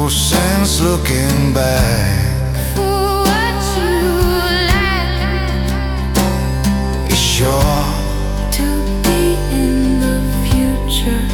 no sense looking back. For what you lack, It's sure to be in the future.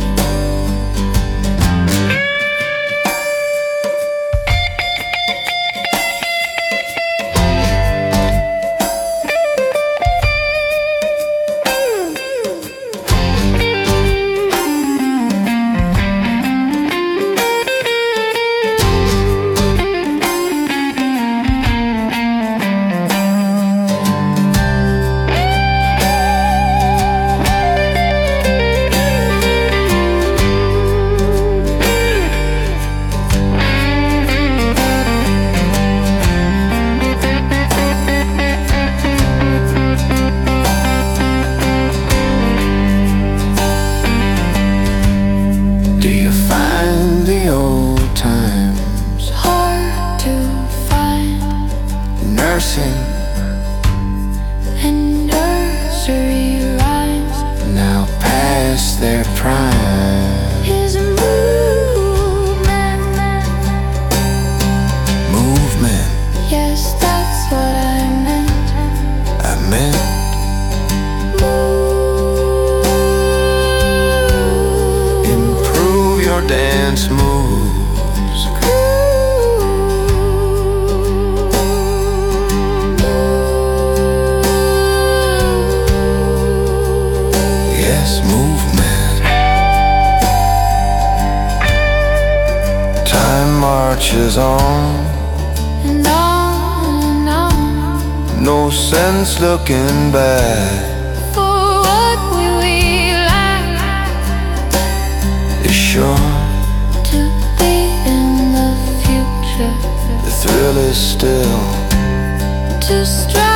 Do you find the old times Hard to find, nursing and nursery rhymes now past their prime? is a movement. Movement, Yes, that's what I meant. I meant improve your dance moves. Yes, movement. Time marches on, And on, no sense looking back. for what we lack, It's sure to be in the future. the thrill is still To strive